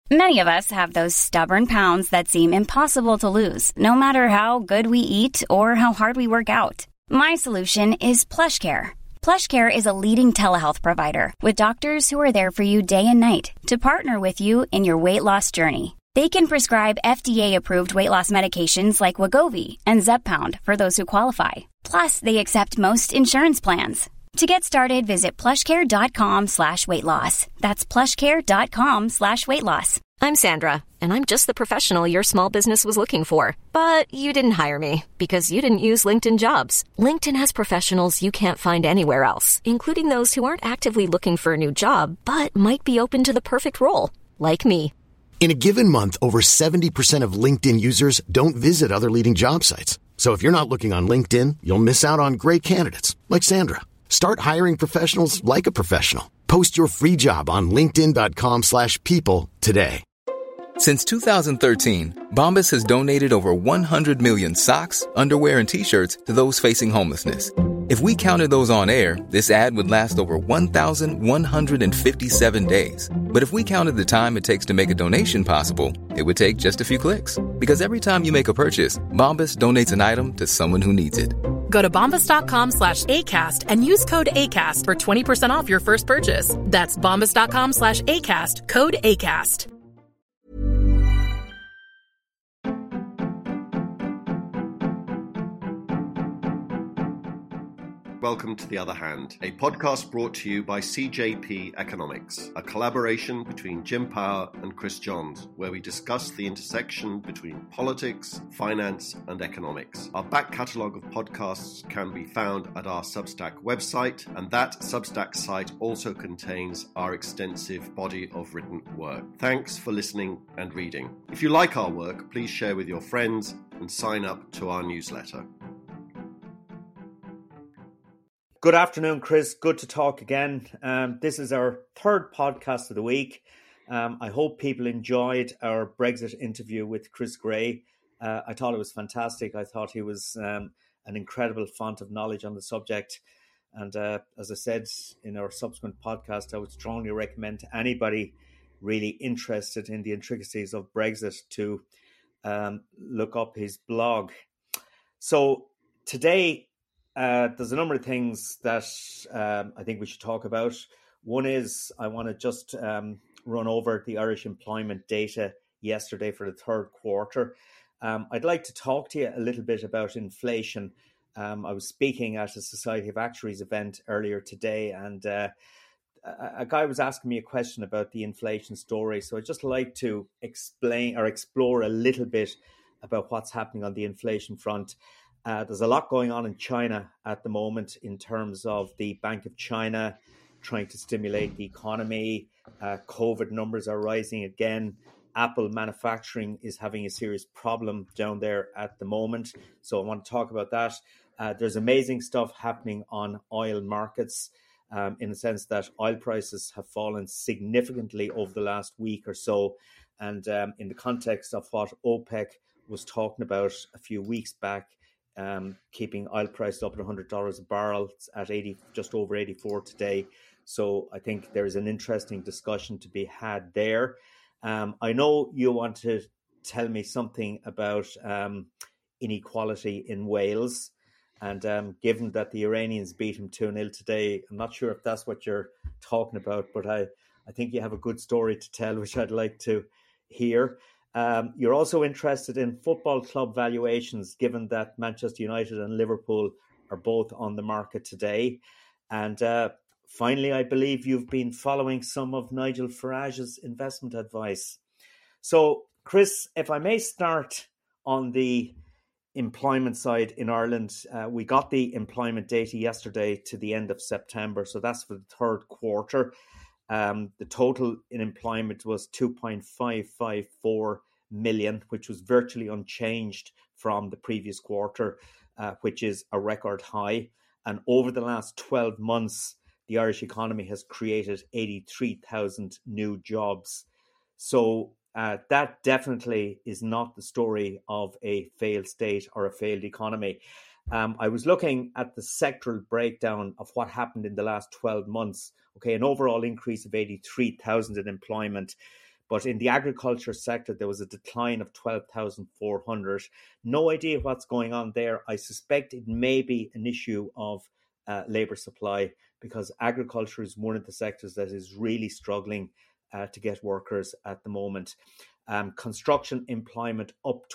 Many of us have those stubborn pounds that seem impossible to lose, no matter how good we eat or how hard we work out. My solution is PlushCare. PlushCare is a leading telehealth provider with doctors who are there for you day and night to partner with you in your weight loss journey. They can prescribe FDA-approved weight loss medications like Wegovy and Zepbound for those who qualify. Plus, they accept most insurance plans. To get started, visit plushcare.com/weightloss. That's plushcare.com/weightloss. I'm Sandra, and I'm just the professional your small business was looking for. But you didn't hire me because you didn't use LinkedIn Jobs. LinkedIn has professionals you can't find anywhere else, including those who aren't actively looking for a new job, but might be open to the perfect role, like me. In a given month, over 70% of LinkedIn users don't visit other leading job sites. So if you're not looking on LinkedIn, you'll miss out on great candidates like Sandra. Start hiring professionals like a professional. Post your free job on linkedin.com/people today. Since 2013, Bombas has donated over 100 million socks, underwear, and T-shirts to those facing homelessness. If we counted those on air, this ad would last over 1,157 days. But if we counted the time it takes to make a donation possible, it would take just a few clicks. Because every time you make a purchase, Bombas donates an item to someone who needs it. Go to bombas.com/ACAST and use code ACAST for 20% off your first purchase. That's bombas.com/ACAST, code ACAST. Welcome to The Other Hand, a podcast brought to you by CJP Economics, a collaboration between Jim Power and Chris Johns, where we discuss the intersection between politics, finance, and economics. Our back catalogue of podcasts can be found at our Substack website, and that Substack site also contains our extensive body of written work. Thanks for listening and reading. If you like our work, please share with your friends and sign up to our newsletter. Good afternoon, Chris. Good to talk again. This is our third podcast of the week. I hope people enjoyed our Brexit interview with Chris Gray. I thought it was fantastic. I thought he was an incredible font of knowledge on the subject. And as I said in our subsequent podcast, I would strongly recommend to anybody really interested in the intricacies of Brexit to look up his blog. So today, there's a number of things that I think we should talk about. One is I want to just run over the Irish employment data yesterday for the third quarter. I'd like to talk to you a little bit about inflation. I was speaking at a Society of Actuaries event earlier today, and a guy was asking me a question about the inflation story. So I'd just like to explain or explore a little bit about what's happening on the inflation front. There's a lot going on in China at the moment in terms of the Bank of China trying to stimulate the economy. COVID numbers are rising again. Apple manufacturing is having a serious problem down there at the moment. So I want to talk about that. There's amazing stuff happening on oil markets in the sense that oil prices have fallen significantly over the last week or so. And in the context of what OPEC was talking about a few weeks back, keeping oil prices up at $100 a barrel. It's at just over 84 today. So I think there is an interesting discussion to be had there. I know you want to tell me something about inequality in Wales. And given that the Iranians beat him 2-0 today, I'm not sure if that's what you're talking about, but I think you have a good story to tell, which I'd like to hear. You're also interested in football club valuations, given that Manchester United and Liverpool are both on the market today. And finally, I believe you've been following some of Nigel Farage's investment advice. So, Chris, if I may start on the employment side in Ireland, we got the employment data yesterday to the end of September. So that's for the third quarter. The total in employment was 2.554 million, which was virtually unchanged from the previous quarter, which is a record high. And over the last 12 months, the Irish economy has created 83,000 new jobs. So that definitely is not the story of a failed state or a failed economy. I was looking at the sectoral breakdown of what happened in the last 12 months. Okay, an overall increase of 83,000 in employment. But in the agriculture sector, there was a decline of 12,400. No idea what's going on there. I suspect it may be an issue of labour supply, because agriculture is one of the sectors that is really struggling to get workers at the moment. Construction employment up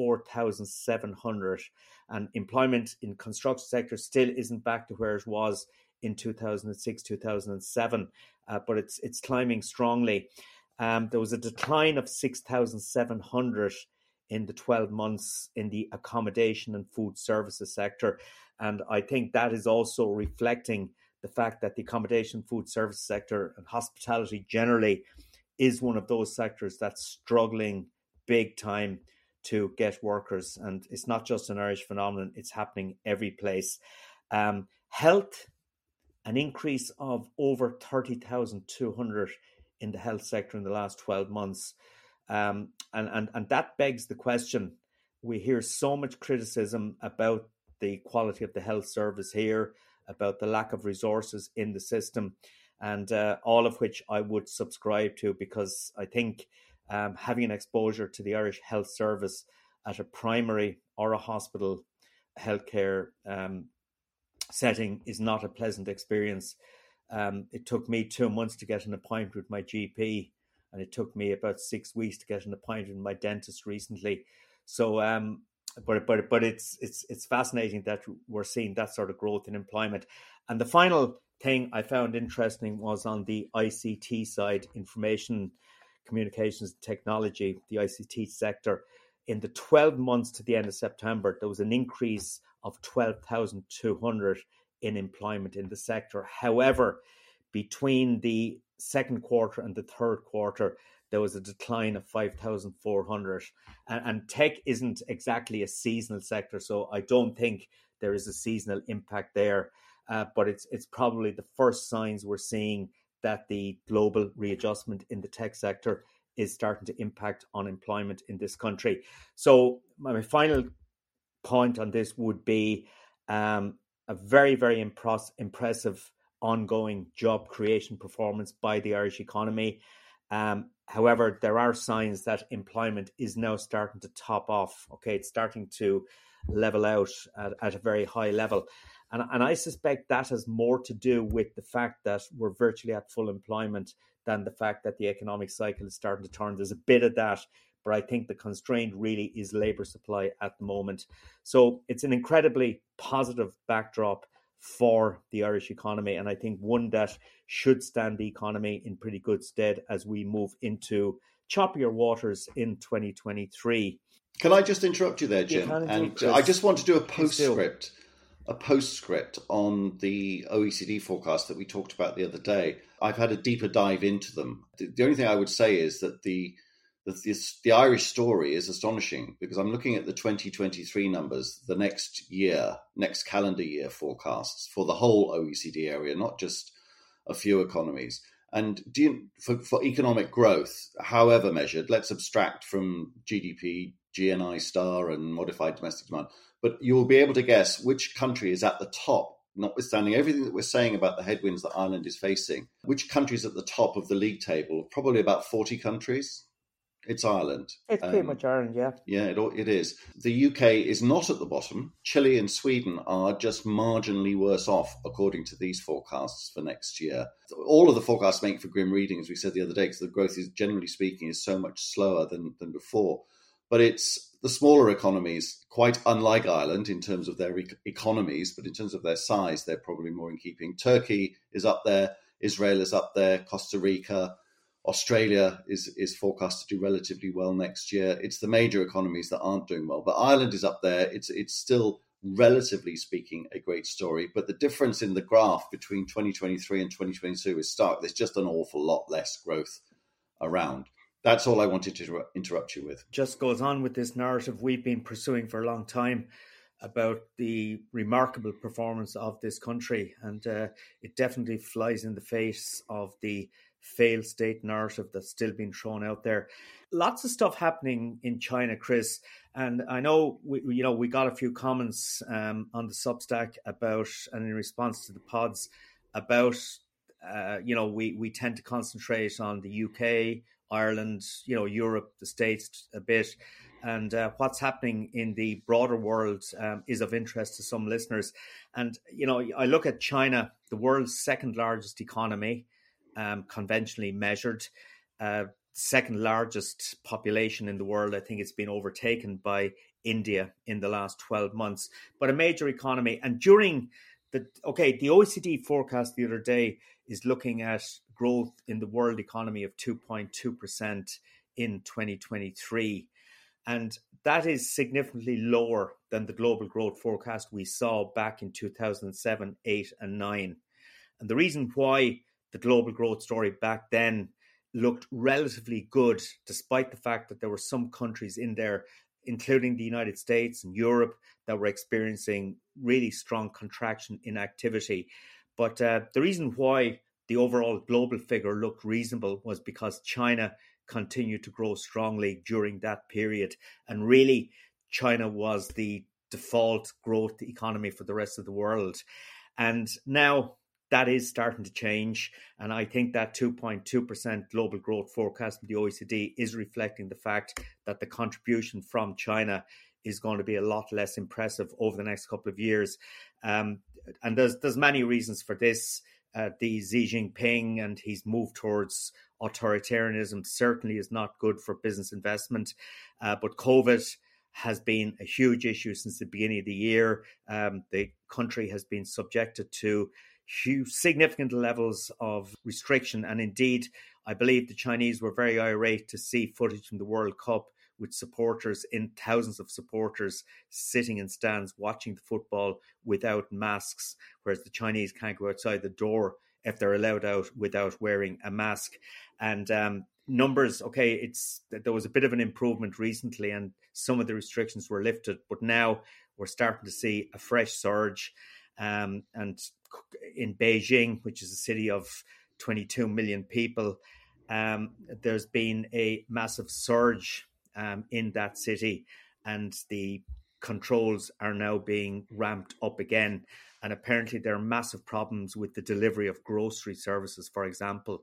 24,700, and employment in construction sector still isn't back to where it was in 2006, 2007, but it's climbing strongly. There was a decline of 6,700 in the 12 months in the accommodation and food services sector, and I think that is also reflecting the fact that the accommodation, food service sector and hospitality generally is one of those sectors that's struggling big time to get workers. And it's not just an Irish phenomenon, it's happening every place. Health, an increase of over 30,200 in the health sector in the last 12 months. And that begs the question. We hear so much criticism about the quality of the health service here, about the lack of resources in the system, and all of which I would subscribe to, because I think having an exposure to the Irish health service at a primary or a hospital healthcare setting is not a pleasant experience. It took me 2 months to get an appointment with my GP, and it took me about 6 weeks to get an appointment with my dentist recently. So, but it's fascinating that we're seeing that sort of growth in employment. And the final thing I found interesting was on the ICT side, information communications technology, the ICT sector. In the 12 months to the end of September, there was an increase of 12,200 in employment in the sector. However, between the second quarter and the third quarter, there was a decline of 5,400. And tech isn't exactly a seasonal sector, so I don't think there is a seasonal impact there. But it's probably the first signs we're seeing that the global readjustment in the tech sector is starting to impact on employment in this country. So my final point on this would be a very, very impressive ongoing job creation performance by the Irish economy. However, there are signs that employment is now starting to top off. Okay, it's starting to level out at a very high level. And I suspect that has more to do with the fact that we're virtually at full employment than the fact that the economic cycle is starting to turn. There's a bit of that, but I think the constraint really is labour supply at the moment. So it's an incredibly positive backdrop for the Irish economy, and I think one that should stand the economy in pretty good stead as we move into choppier waters in 2023. Can I just interrupt you there, Jim? And I just want to do a postscript on the OECD forecast that we talked about the other day. I've had a deeper dive into them. The only thing I would say is that the Irish story is astonishing, because I'm looking at the 2023 numbers, the next calendar year forecasts for the whole OECD area, not just a few economies. And for economic growth, however measured, let's abstract from GDP, GNI star and modified domestic demand, but you will be able to guess which country is at the top, notwithstanding everything that we're saying about the headwinds that Ireland is facing. Which country is at the top of the league table? Probably about 40 countries. It's Ireland. It's pretty much Ireland, yeah. Yeah, it is. The UK is not at the bottom. Chile and Sweden are just marginally worse off, according to these forecasts for next year. All of the forecasts make for grim reading, as we said the other day, because the growth is, generally speaking, is so much slower than before. But it's the smaller economies, quite unlike Ireland in terms of their economies, but in terms of their size, they're probably more in keeping. Turkey is up there. Israel is up there. Costa Rica. Australia is forecast to do relatively well next year. It's the major economies that aren't doing well. But Ireland is up there. It's still, relatively speaking, a great story. But the difference in the graph between 2023 and 2022 is stark. There's just an awful lot less growth around. That's all I wanted to interrupt you with. Just goes on with this narrative we've been pursuing for a long time about the remarkable performance of this country. And it definitely flies in the face of the failed state narrative that's still being thrown out there. Lots of stuff happening in China, Chris. And I know we got a few comments on the Substack about, and in response to the pods, about we tend to concentrate on the UK Ireland, Europe, the States a bit. And what's happening in the broader world is of interest to some listeners. And, I look at China, the world's second largest economy, conventionally measured, second largest population in the world. I think it's been overtaken by India in the last 12 months, but a major economy. And during the OECD forecast the other day is looking at growth in the world economy of 2.2% in 2023. And that is significantly lower than the global growth forecast we saw back in 2007, 8 and 9. And the reason why the global growth story back then looked relatively good, despite the fact that there were some countries in there, including the United States and Europe, that were experiencing really strong contraction in activity. But the reason why the overall global figure looked reasonable was because China continued to grow strongly during that period. And really, China was the default growth economy for the rest of the world. And now that is starting to change. And I think that 2.2% global growth forecast from the OECD is reflecting the fact that the contribution from China is going to be a lot less impressive over the next couple of years. And there's many reasons for this. The Xi Jinping and his move towards authoritarianism certainly is not good for business investment. But COVID has been a huge issue since the beginning of the year. The country has been subjected to huge, significant levels of restriction. And indeed, I believe the Chinese were very irate to see footage from the World Cup with supporters, in thousands of supporters sitting in stands watching the football without masks, whereas the Chinese can't go outside the door if they're allowed out without wearing a mask. And numbers, there was a bit of an improvement recently and some of the restrictions were lifted, but now we're starting to see a fresh surge. And in Beijing, which is a city of 22 million people, there's been a massive surge in that city, and the controls are now being ramped up again. And apparently there are massive problems with the delivery of grocery services, for example.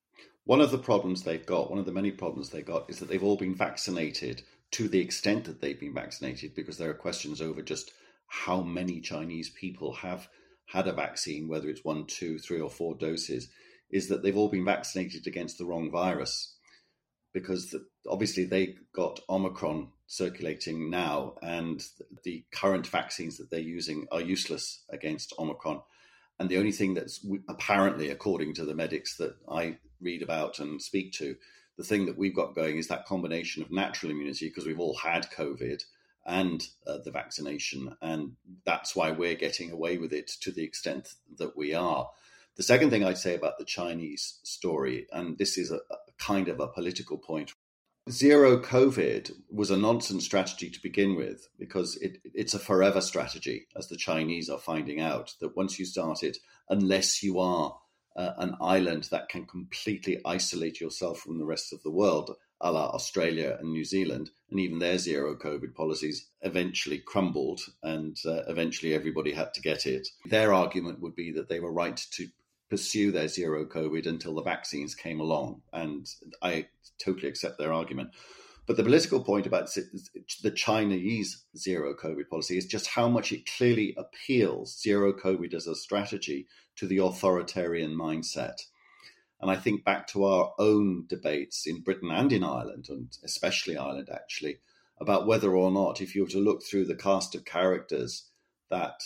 One of the problems they've got, one of the many problems they got, is that they've all been vaccinated to the extent that they've been vaccinated, because there are questions over just how many Chinese people have had a vaccine, whether it's 1, 2, 3 or 4 doses, is that they've all been vaccinated against the wrong virus. Because obviously they got Omicron circulating now, and the current vaccines that they're using are useless against Omicron. And the only thing that's apparently, according to the medics that I read about and speak to, the thing that we've got going is that combination of natural immunity, because we've all had COVID, and the vaccination. And that's why we're getting away with it to the extent that we are. The second thing I'd say about the Chinese story, and this is a kind of a political point, zero COVID was a nonsense strategy to begin with, because it's a forever strategy, as the Chinese are finding out, that once you start it, unless you are an island that can completely isolate yourself from the rest of the world, a la Australia and New Zealand, and even their zero COVID policies eventually crumbled, and eventually everybody had to get it. Their argument would be that they were right to pursue their zero COVID until the vaccines came along. And I totally accept their argument. But the political point about the Chinese zero COVID policy is just how much it clearly appeals, zero COVID as a strategy, to the authoritarian mindset. And I think back to our own debates in Britain and in Ireland, and especially Ireland actually, about whether or not, if you were to look through the cast of characters that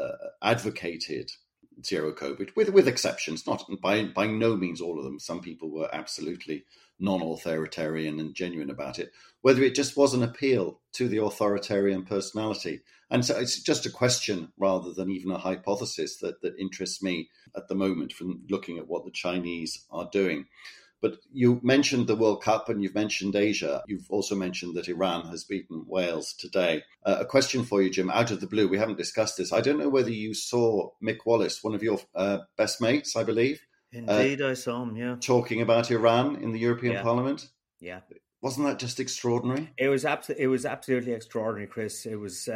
advocated zero COVID, with exceptions, not by no means all of them. Some people were absolutely non-authoritarian and genuine about it, whether it just was an appeal to the authoritarian personality. And so it's just a question rather than even a hypothesis that interests me at the moment from looking at what the Chinese are doing. But you mentioned the World Cup and you've mentioned Asia. You've also mentioned that Iran has beaten Wales today. A question for you, Jim, out of the blue. We haven't discussed this. I don't know whether you saw Mick Wallace, one of your best mates, I believe. Indeed, I saw him, yeah. Talking about Iran in the European Parliament. Yeah. Wasn't that just extraordinary? It was absolutely extraordinary, Chris. It was,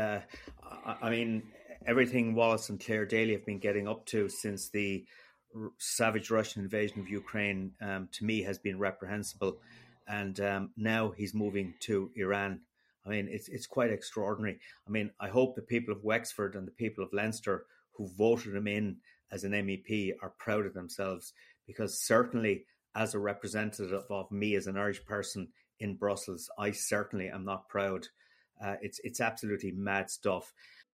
everything Wallace and Claire Daly have been getting up to since the savage Russian invasion of Ukraine, to me, has been reprehensible. and now he's moving to Iran. I mean, it's quite extraordinary. I mean, I hope the people of Wexford and the people of Leinster who voted him in as an MEP are proud of themselves, because certainly as a representative of me as an Irish person in Brussels, I certainly am not proud. It's absolutely mad stuff.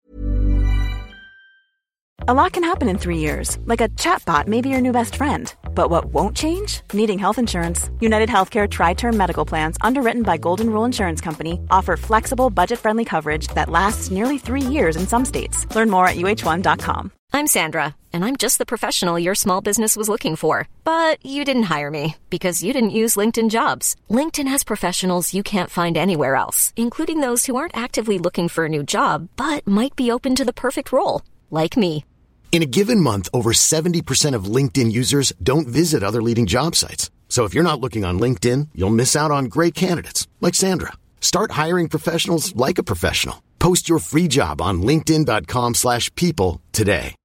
A lot can happen in 3 years, like a chatbot may be your new best friend. But what won't change? Needing health insurance. United Healthcare Tri-Term Medical Plans, underwritten by Golden Rule Insurance Company, offer flexible, budget-friendly coverage that lasts nearly 3 years in some states. Learn more at uh1.com. I'm Sandra, and I'm just the professional your small business was looking for. But you didn't hire me because you didn't use LinkedIn Jobs. LinkedIn has professionals you can't find anywhere else, including those who aren't actively looking for a new job, but might be open to the perfect role, like me. In a given month, over 70% of LinkedIn users don't visit other leading job sites. So if you're not looking on LinkedIn, you'll miss out on great candidates like Sandra. Start hiring professionals like a professional. Post your free job on linkedin.com/people today.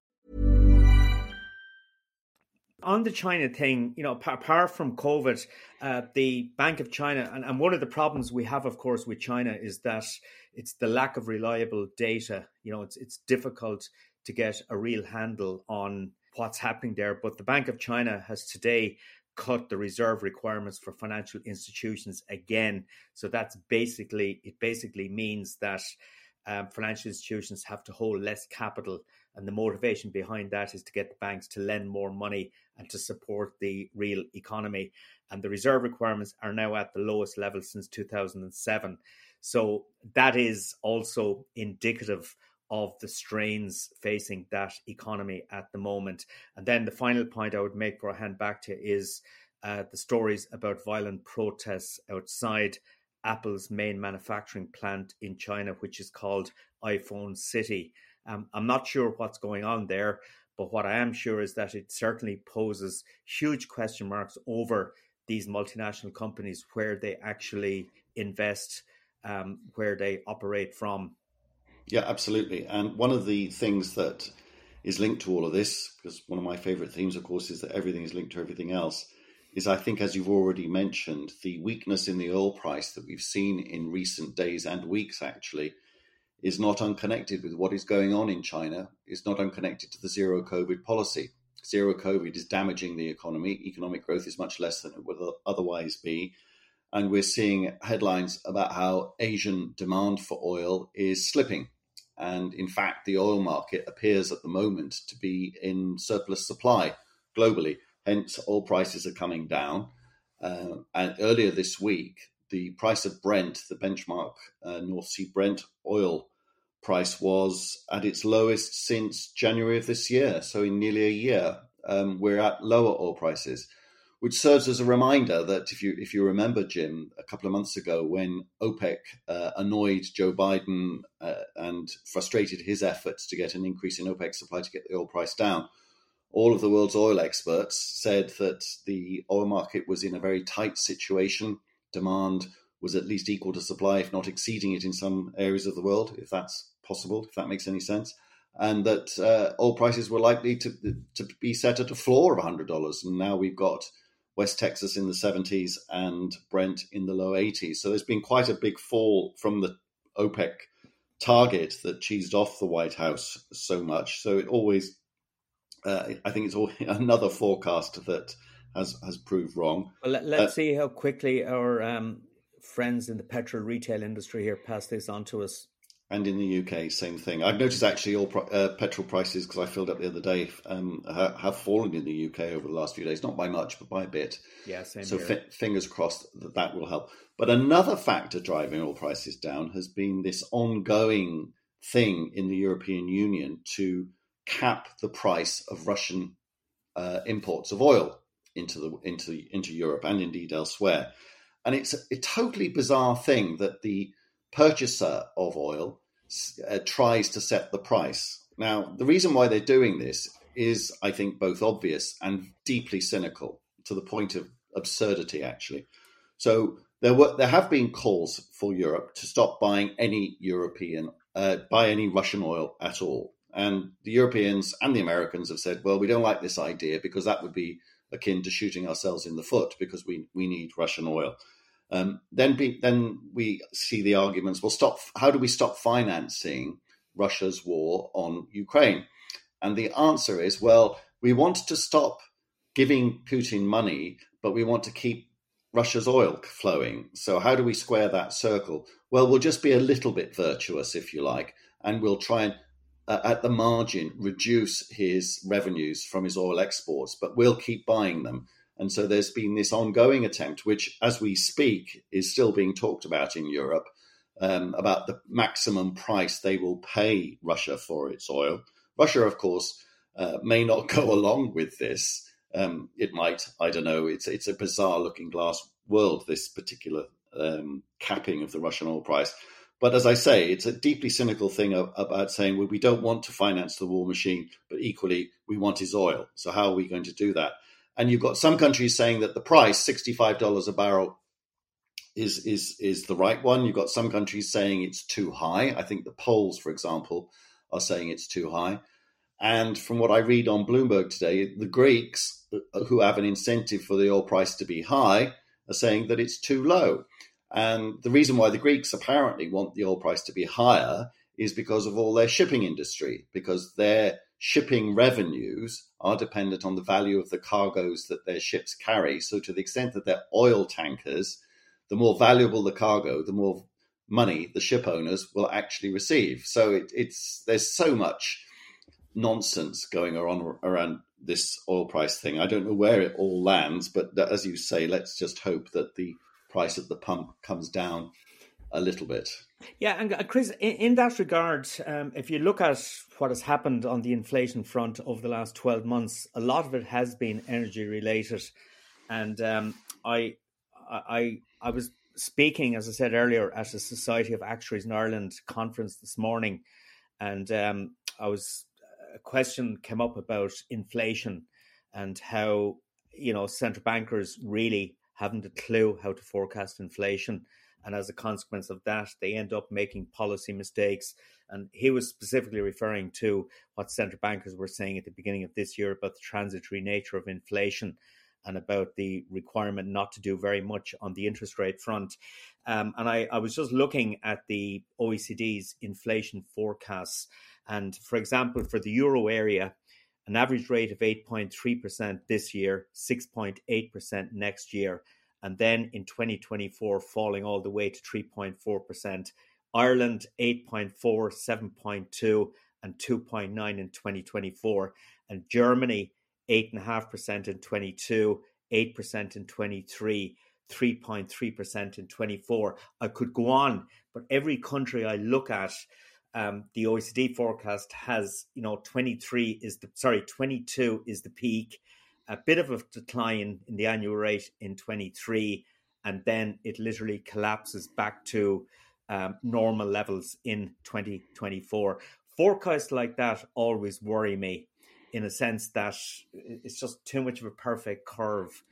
On the China thing, you know, apart from COVID, the Bank of China, and one of the problems we have, of course, with China is that it's the lack of reliable data. You know, it's difficult to get a real handle on what's happening there. But the Bank of China has today cut the reserve requirements for financial institutions again. So it basically means that financial institutions have to hold less capital. And the motivation behind that is to get the banks to lend more money and to support the real economy. And the reserve requirements are now at the lowest level since 2007. So that is also indicative of the strains facing that economy at the moment. And then the final point I would make before I hand back to you is the stories about violent protests outside Apple's main manufacturing plant in China, which is called iPhone City. I'm not sure what's going on there, but what I am sure is that it certainly poses huge question marks over these multinational companies, where they actually invest, where they operate from. Yeah, absolutely. And one of the things that is linked to all of this, because one of my favorite themes, of course, is that everything is linked to everything else, is I think, as you've already mentioned, the weakness in the oil price that we've seen in recent days and weeks actually is not unconnected with what is going on in China. It's not unconnected to the zero COVID policy. Zero COVID is damaging the economy. Economic growth is much less than it would otherwise be. And we're seeing headlines about how Asian demand for oil is slipping. And in fact, the oil market appears at the moment to be in surplus supply globally. Hence, oil prices are coming down. And earlier this week, the price of Brent, the benchmark North Sea Brent oil price, was at its lowest since January of this year. So in nearly a year, we're at lower oil prices, which serves as a reminder that if you remember, Jim, a couple of months ago when OPEC annoyed Joe Biden and frustrated his efforts to get an increase in OPEC supply to get the oil price down, all of the world's oil experts said that the oil market was in a very tight situation. Demand was at least equal to supply, if not exceeding it in some areas of the world, if that's possible, if that makes any sense. And that oil prices were likely to be set at a floor of $100. And now we've got West Texas in the 70s and Brent in the low 80s. So there's been quite a big fall from the OPEC target that cheesed off the White House so much. So it always, I think it's always another forecast that has proved wrong. Well, let's see how quickly our friends in the petrol retail industry here pass this on to us. And in the UK, same thing. I've noticed actually all petrol prices, because I filled up the other day, have fallen in the UK over the last few days. Not by much, but by a bit. Yeah, same so here. Fingers crossed that will help. But another factor driving oil prices down has been this ongoing thing in the European Union to cap the price of Russian imports of oil into Europe and indeed elsewhere. And it's a totally bizarre thing that the purchaser of oil tries to set the price. Now, the reason why they're doing this is, I think, both obvious and deeply cynical, to the point of absurdity, actually. So there have been calls for Europe to stop buying any Russian oil at all. And the Europeans and the Americans have said, well, we don't like this idea because that would be akin to shooting ourselves in the foot because we need Russian oil. Then we see the arguments, well, how do we stop financing Russia's war on Ukraine? And the answer is, well, we want to stop giving Putin money, but we want to keep Russia's oil flowing. So how do we square that circle? Well, we'll just be a little bit virtuous, if you like, and we'll try and, at the margin, reduce his revenues from his oil exports, but we'll keep buying them. And so there's been this ongoing attempt, which, as we speak, is still being talked about in Europe, about the maximum price they will pay Russia for its oil. Russia, of course, may not go along with this. It might, I don't know. It's a bizarre looking glass world, this particular capping of the Russian oil price. But as I say, it's a deeply cynical thing about saying, well, we don't want to finance the war machine, but equally we want his oil. So how are we going to do that? And you've got some countries saying that the price, $65 a barrel, is the right one. You've got some countries saying it's too high. I think the Poles, for example, are saying it's too high. And from what I read on Bloomberg today, the Greeks, who have an incentive for the oil price to be high, are saying that it's too low. And the reason why the Greeks apparently want the oil price to be higher is because of all their shipping industry, because their shipping revenues are dependent on the value of the cargoes that their ships carry. So to the extent that they're oil tankers, the more valuable the cargo, the more money the ship owners will actually receive. So there's so much nonsense going on around this oil price thing. I don't know where it all lands, but as you say, let's just hope that the price at the pump comes down a little bit. Yeah, and Chris, in that regard, if you look at what has happened on the inflation front over the last 12 months, a lot of it has been energy related. And I was speaking, as I said earlier, at a Society of Actuaries in Ireland conference this morning, and a question came up about inflation and how, central bankers really haven't a clue how to forecast inflation. And as a consequence of that, they end up making policy mistakes. And he was specifically referring to what central bankers were saying at the beginning of this year about the transitory nature of inflation and about the requirement not to do very much on the interest rate front. And I was just looking at the OECD's inflation forecasts. And for example, for the euro area, an average rate of 8.3% this year, 6.8% next year. And then in 2024, falling all the way to 3.4%. Ireland, 8.4, 7.2, and 2.9 in 2024. And Germany, 8.5% in 22, 8% in 23, 3.3% in 24. I could go on, but every country I look at, the OECD forecast has, 22 is the peak, a bit of a decline in the annual rate in 23, and then it literally collapses back to normal levels in 2024. Forecasts like that always worry me, in a sense that it's just too much of a perfect curve.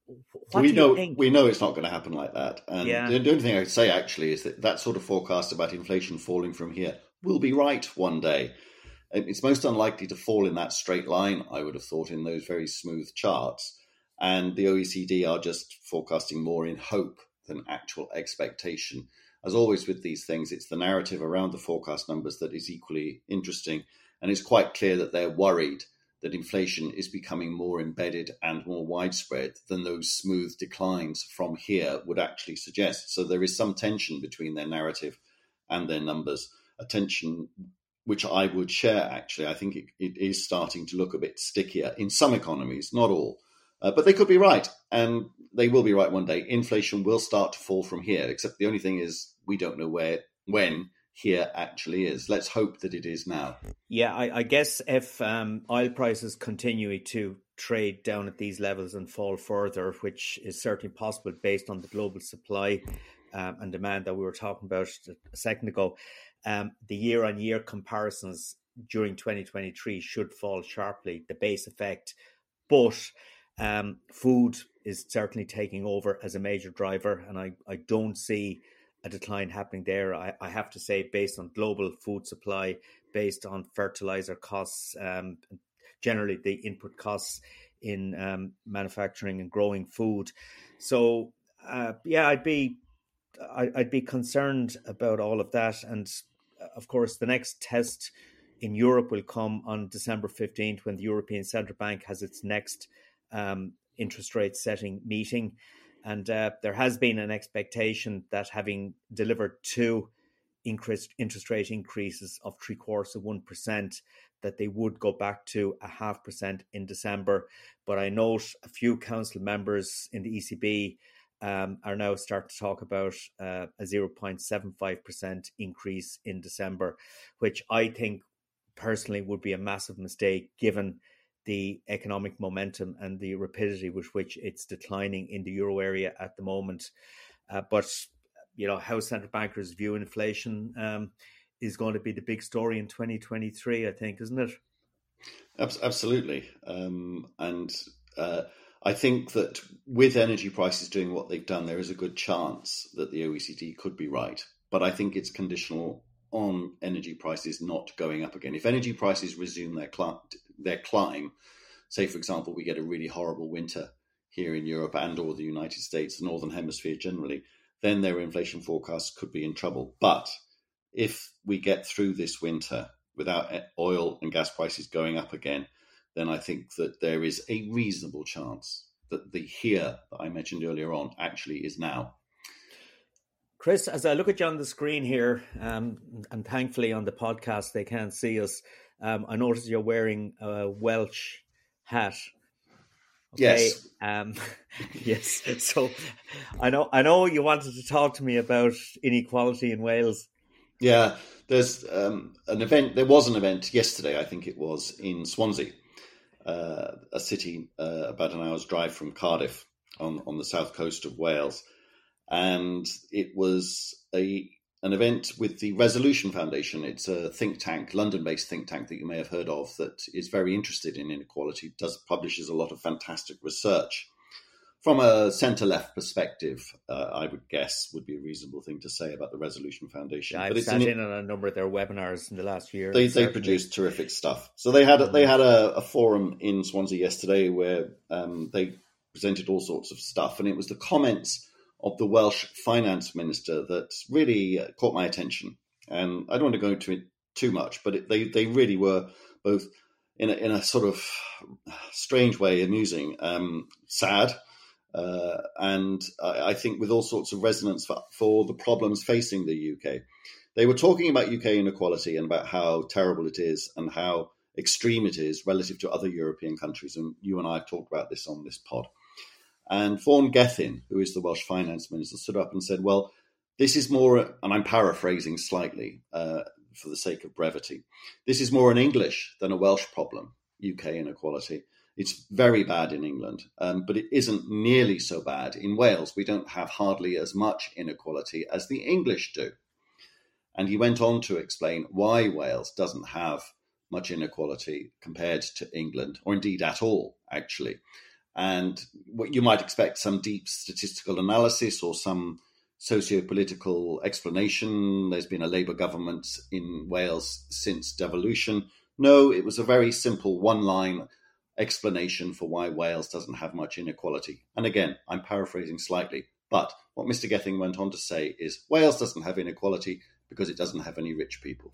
We know it's not going to happen like that. And the only thing I would say actually is that sort of forecast about inflation falling from here will be right one day. It's most unlikely to fall in that straight line, I would have thought, in those very smooth charts. And the OECD are just forecasting more in hope than actual expectation. As always with these things, it's the narrative around the forecast numbers that is equally interesting. And it's quite clear that they're worried that inflation is becoming more embedded and more widespread than those smooth declines from here would actually suggest. So there is some tension between their narrative and their numbers, a tension which I would share, actually. I think it is starting to look a bit stickier in some economies, not all. But they could be right, and they will be right one day. Inflation will start to fall from here, except the only thing is we don't know when here actually is. Let's hope that it is now. Yeah, I guess if oil prices continue to trade down at these levels and fall further, which is certainly possible based on the global supply and demand that we were talking about a second ago, the year-on-year comparisons during 2023 should fall sharply, the base effect. But food is certainly taking over as a major driver, and I don't see a decline happening there. I have to say, based on global food supply, based on fertilizer costs, generally the input costs in manufacturing and growing food. So I'd be concerned about all of that. And of course, the next test in Europe will come on December 15th when the European Central Bank has its next interest rate setting meeting. And there has been an expectation that having delivered two increased interest rate increases of 0.75%, that they would go back to 0.5% in December. But I note a few council members in the ECB are now starting to talk about a 0.75% increase in December, which I think personally would be a massive mistake given the economic momentum and the rapidity with which it's declining in the euro area at the moment. But how central bankers view inflation is going to be the big story in 2023, I think, isn't it? Absolutely. I think that with energy prices doing what they've done, there is a good chance that the OECD could be right. But I think it's conditional on energy prices not going up again. If energy prices resume their climb, say, for example, we get a really horrible winter here in Europe and or the United States, the Northern Hemisphere generally, then their inflation forecasts could be in trouble. But if we get through this winter without oil and gas prices going up again, then I think that there is a reasonable chance that the here that I mentioned earlier on actually is now. Chris, as I look at you on the screen here, and thankfully on the podcast they can't see us, I notice you're wearing a Welsh hat. Okay. Yes. Yes. So I know you wanted to talk to me about inequality in Wales. Yeah, there's an event. There was an event yesterday, I think it was, in Swansea, a city about an hour's drive from Cardiff on the south coast of Wales. And it was an event with the Resolution Foundation. It's a think tank, London-based think tank that you may have heard of, that is very interested in inequality, publishes a lot of fantastic research. From a centre-left perspective, I would guess would be a reasonable thing to say about the Resolution Foundation. Yeah, I've sat in on a number of their webinars in the last year. They produced terrific stuff. So they had a forum in Swansea yesterday where they presented all sorts of stuff, and it was the comments of the Welsh finance minister that really caught my attention. And I don't want to go into it too much, but they really were both in a sort of strange way amusing, sad, and I think with all sorts of resonance for the problems facing the UK. They were talking about UK inequality and about how terrible it is and how extreme it is relative to other European countries. And you and I have talked about this on this pod. And Vaughan Gething, who is the Welsh finance minister, stood up and said, well, this is more, and I'm paraphrasing slightly for the sake of brevity, this is more an English than a Welsh problem, UK inequality. It's very bad in England, but it isn't nearly so bad in Wales. We don't have hardly as much inequality as the English do. And he went on to explain why Wales doesn't have much inequality compared to England, or indeed at all, actually. And what you might expect, some deep statistical analysis or some socio-political explanation. There's been a Labour government in Wales since devolution. No, it was a very simple one-line explanation for why Wales doesn't have much inequality. And again, I'm paraphrasing slightly, but what Mr. Gething went on to say is Wales doesn't have inequality because it doesn't have any rich people.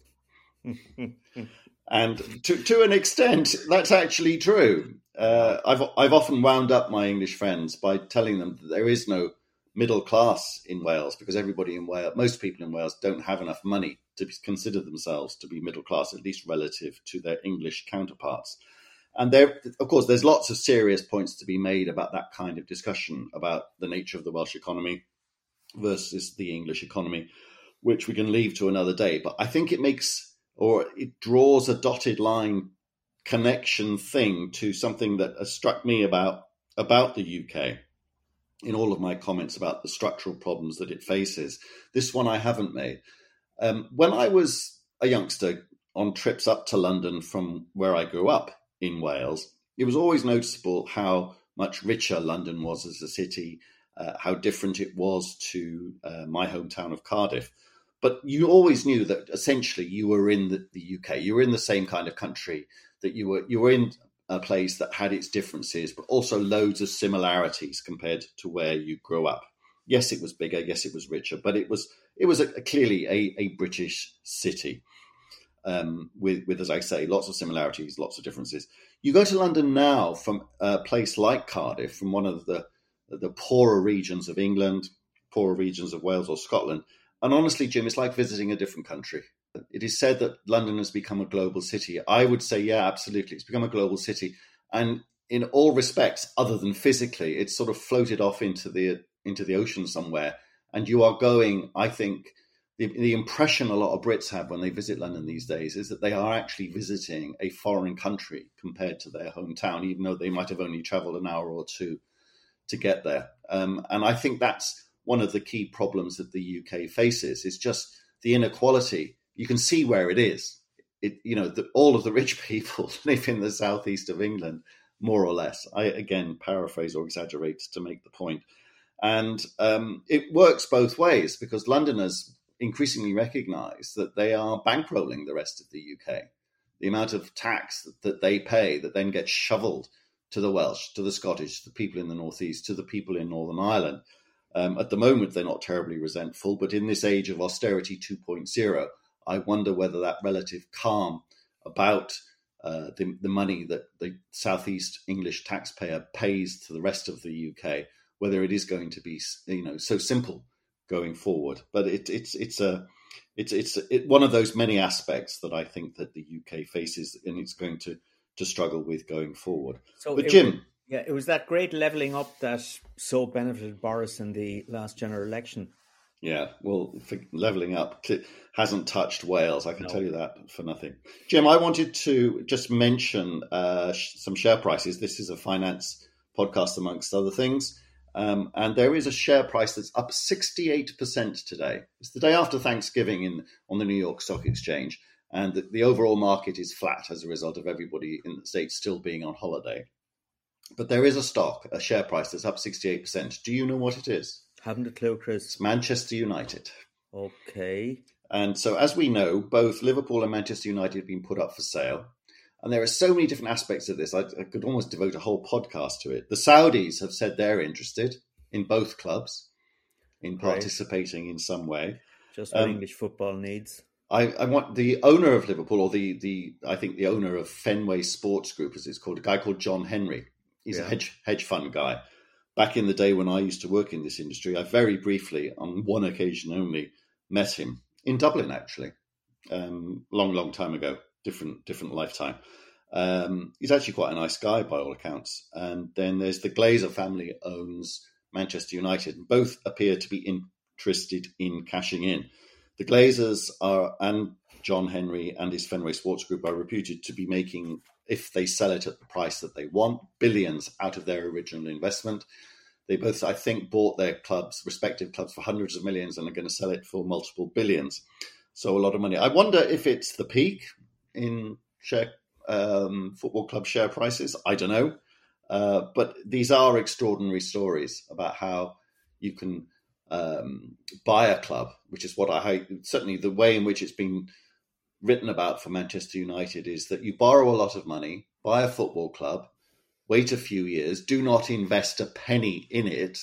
And to an extent, that's actually true. I've often wound up my English friends by telling them that there is no middle class in Wales because most people in Wales don't have enough money to consider themselves to be middle class, at least relative to their English counterparts. And of course, there's lots of serious points to be made about that kind of discussion about the nature of the Welsh economy versus the English economy, which we can leave to another day. But I think it draws a dotted line connection thing to something that has struck me about the UK in all of my comments about the structural problems that it faces. This one I haven't made. When I was a youngster on trips up to London from where I grew up in Wales, it was always noticeable how much richer London was as a city, how different it was to my hometown of Cardiff. But you always knew that essentially you were in the UK. You were in the same kind of country, that you were in a place that had its differences, but also loads of similarities compared to where you grew up. Yes, it was bigger. Yes, it was richer, but it was clearly a British city with, as I say, lots of similarities, lots of differences. You go to London now from a place like Cardiff, from one of the poorer regions of England, poorer regions of Wales or Scotland, and honestly, Jim, it's like visiting a different country. It is said that London has become a global city. I would say, yeah, absolutely, it's become a global city, and in all respects, other than physically, it's sort of floated off into the ocean somewhere. And you are going, I think, the impression a lot of Brits have when they visit London these days is that they are actually visiting a foreign country compared to their hometown, even though they might have only travelled an hour or two to get there. And I think that's one of the key problems that the UK faces, is just the inequality. You can see where it is. All of the rich people live in the southeast of England, more or less. I, again, paraphrase or exaggerate to make the point. And it works both ways, because Londoners increasingly recognise that they are bankrolling the rest of the UK. The amount of tax that they pay that then gets shoveled to the Welsh, to the Scottish, to the people in the northeast, to the people in Northern Ireland. At the moment, they're not terribly resentful, but in this age of austerity 2.0, I wonder whether that relative calm about the money that the southeast English taxpayer pays to the rest of the UK, whether it is going to be so simple going forward. But it's one of those many aspects that I think that the UK faces, and it's going to struggle with going forward. So, but Jim, it was that great levelling up that so benefited Boris in the last general election. Yeah, well, levelling up hasn't touched Wales, I can tell you that for nothing. Jim, I wanted to just mention some share prices. This is a finance podcast, amongst other things. And there is a share price that's up 68% today. It's the day after Thanksgiving on the New York Stock Exchange. And the overall market is flat as a result of everybody in the States still being on holiday. But there is a share price that's up 68%. Do you know what it is? Haven't a clue, Chris. It's Manchester United. Okay. And so, as we know, both Liverpool and Manchester United have been put up for sale. And there are so many different aspects of this. I could almost devote a whole podcast to it. The Saudis have said they're interested in both clubs, in participating in some way. Just what English football needs. I want the owner of Liverpool, or I think the owner of Fenway Sports Group, as it's called, a guy called John Henry. He's a hedge fund guy. Back in the day when I used to work in this industry, I very briefly, on one occasion only, met him in Dublin, actually, long time ago, different lifetime. He's actually quite a nice guy by all accounts. And then there's the Glazer family owns Manchester United. Both appear to be interested in cashing in. The Glazers and John Henry and his Fenway Sports Group are reputed to be making, if they sell it at the price that they want, billions out of their original investment. They both, I think, bought their respective clubs for hundreds of millions and are going to sell it for multiple billions. So a lot of money. I wonder if it's the peak in football club share prices. I don't know. But these are extraordinary stories about how you can buy a club, which is what certainly the way in which it's been written about for Manchester United is that you borrow a lot of money, buy a football club, wait a few years, do not invest a penny in it.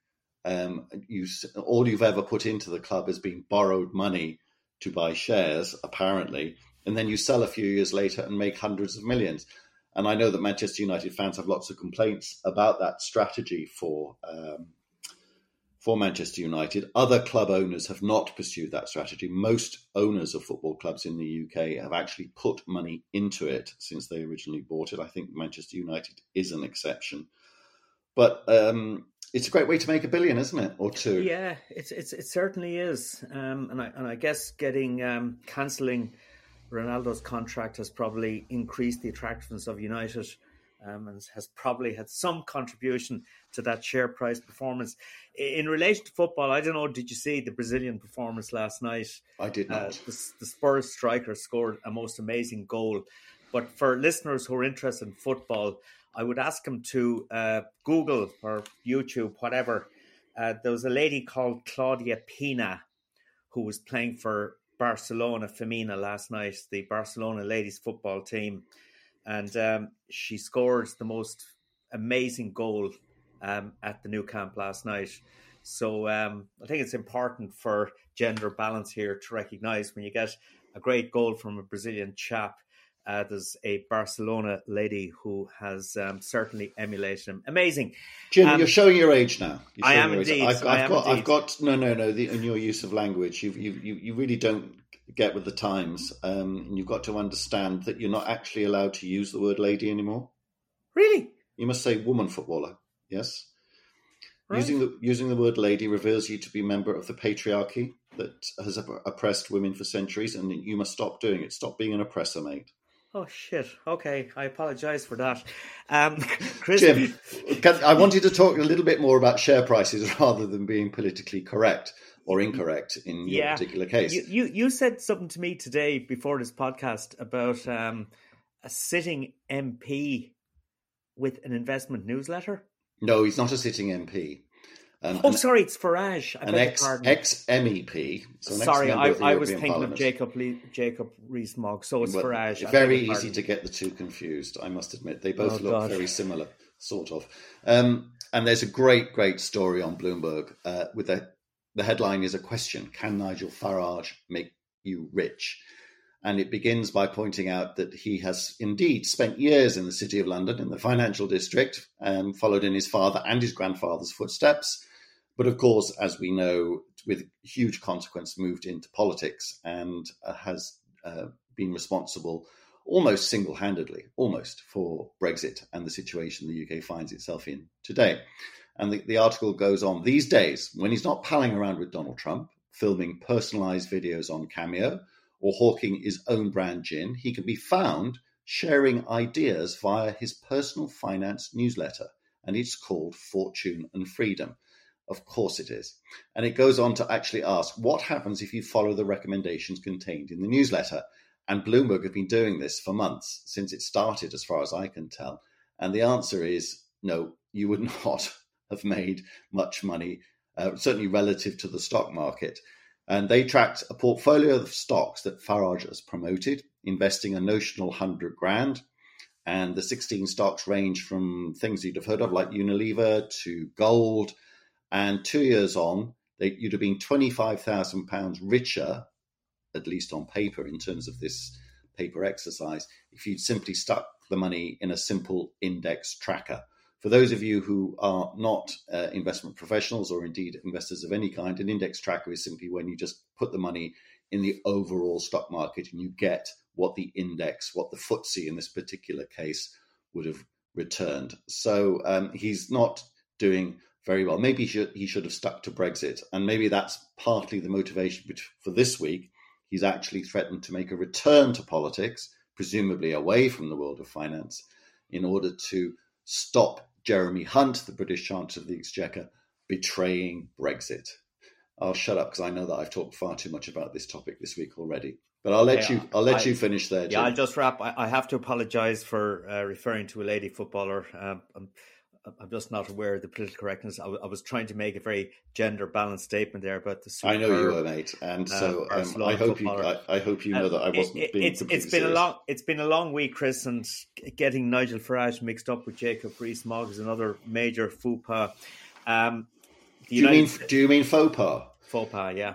All you've ever put into the club has been borrowed money to buy shares, apparently, and then you sell a few years later and make hundreds of millions. And I know that Manchester United fans have lots of complaints about that strategy for Manchester United. Other club owners have not pursued that strategy. Most owners of football clubs in the UK have actually put money into it since they originally bought it. I think Manchester United is an exception. But it's a great way to make $1 billion, isn't it? Or two. Yeah, it certainly is. And I guess cancelling Ronaldo's contract has probably increased the attractiveness of United. And has probably had some contribution to that share price performance. In relation to football, I don't know, did you see the Brazilian performance last night? I did not. The Spurs striker scored a most amazing goal. But for listeners who are interested in football, I would ask them to Google or YouTube, whatever. There was a lady called Claudia Pina who was playing for Barcelona Femina last night, the Barcelona ladies football team. And she scores the most amazing goal at the Nou Camp last night. So I think it's important for gender balance here to recognise when you get a great goal from a Brazilian chap, there's a Barcelona lady who has certainly emulated him. Amazing. Jim, you're showing your age now. I am indeed. I've got in your use of language, you really don't get with the times. And you've got to understand that you're not actually allowed to use the word lady anymore. Really? You must say woman footballer. Yes. Right. Using the word lady reveals you to be a member of the patriarchy that has oppressed women for centuries, and you must stop doing it. Stop being an oppressor, mate. Oh, shit. Okay, I apologise for that. Chris, Jim, I want you to talk a little bit more about share prices rather than being politically correct or incorrect in your particular case. You said something to me today before this podcast about a sitting MP with an investment newsletter. No, he's not a sitting MP. Sorry, it's Farage. An ex-MEP. Sorry, I was thinking of Jacob Rees-Mogg, so it's Farage. Very easy to get the two confused, I must admit. They both look very similar, sort of. And there's a great story on Bloomberg with the headline is a question: can Nigel Farage make you rich? And it begins by pointing out that he has indeed spent years in the City of London, in the financial district, followed in his father and his grandfather's footsteps. But of course, as we know, with huge consequence, moved into politics and has been responsible almost single-handedly, for Brexit and the situation the UK finds itself in today. And the article goes on, these days, when he's not palling around with Donald Trump, filming personalised videos on Cameo, or hawking his own brand gin, he can be found sharing ideas via his personal finance newsletter. And it's called Fortune and Freedom. Of course it is. And it goes on to actually ask, what happens if you follow the recommendations contained in the newsletter? And Bloomberg have been doing this for months, since it started, as far as I can tell. And the answer is, no, you would not have made much money, certainly relative to the stock market. And they tracked a portfolio of stocks that Farage has promoted, investing a notional 100 grand. And the 16 stocks range from things you'd have heard of, like Unilever, to gold. And 2 years on, you'd have been £25,000 richer, at least on paper, in terms of this paper exercise, if you'd simply stuck the money in a simple index tracker. For those of you who are not investment professionals or indeed investors of any kind, an index tracker is simply when you just put the money in the overall stock market and you get what the index, what the FTSE in this particular case would have returned. So he's not doing very well. Maybe he should have stuck to Brexit. And maybe that's partly the motivation for this week. He's actually threatened to make a return to politics, presumably away from the world of finance, in order to stop Jeremy Hunt, the British Chancellor of the Exchequer, betraying Brexit. I'll shut up because I know that I've talked far too much about this topic this week already. But I'll let you finish there, Jim. Yeah, I'll just wrap. I have to apologise for referring to a lady footballer. I'm just not aware of the political correctness. I was trying to make a very gender-balanced statement there about the super, I know you were, mate, and so I hope you know that I wasn't being completely serious. It's been a long week, Chris, and getting Nigel Farage mixed up with Jacob Rees-Mogg is another major faux pas. Do you mean faux pas? Faux pas, yeah.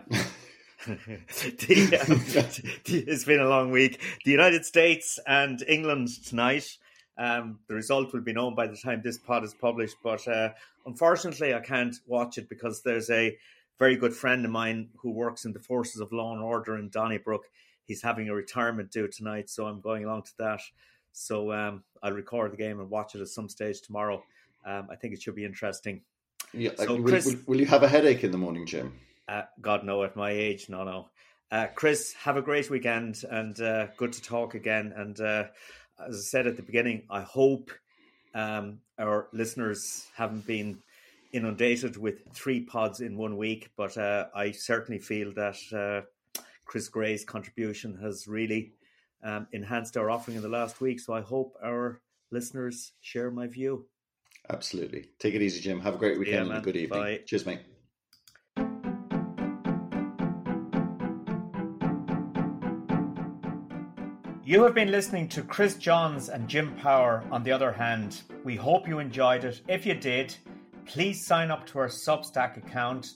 It's been a long week. The United States and England tonight. The result will be known by the time this pod is published, but unfortunately I can't watch it because there's a very good friend of mine who works in the Forces of Law and Order in Donnybrook. He's having a retirement due tonight, so I'm going along to that. So I'll record the game and watch it at some stage tomorrow. I think it should be interesting. Yeah, so, Chris, will you have a headache in the morning, Jim? God, no, at my age, no. Chris, have a great weekend and good to talk again. And as I said at the beginning, I hope our listeners haven't been inundated with 3 pods in 1 week, but I certainly feel that Chris Gray's contribution has really enhanced our offering in the last week. So I hope our listeners share my view. Absolutely. Take it easy, Jim. Have a great weekend and a good evening. Bye. Cheers, mate. You have been listening to Chris Johns and Jim Power on The Other Hand. We hope you enjoyed it. If you did, Please sign up to our Substack account,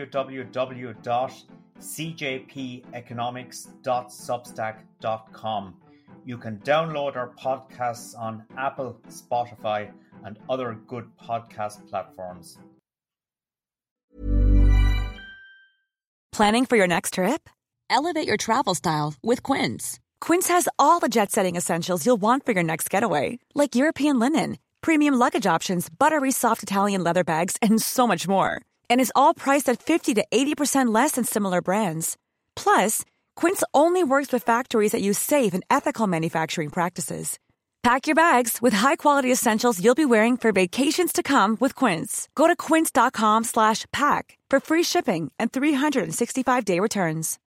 www.cjpeconomics.substack.com. You can download our podcasts on Apple, Spotify, and other good podcast platforms. Planning for your next trip? Elevate your travel style with Quince. Quince has all the jet-setting essentials you'll want for your next getaway, like European linen, premium luggage options, buttery soft Italian leather bags, and so much more. And is all priced at 50 to 80% less than similar brands. Plus, Quince only works with factories that use safe and ethical manufacturing practices. Pack your bags with high-quality essentials you'll be wearing for vacations to come with Quince. Go to quince.com/pack for free shipping and 365-day returns.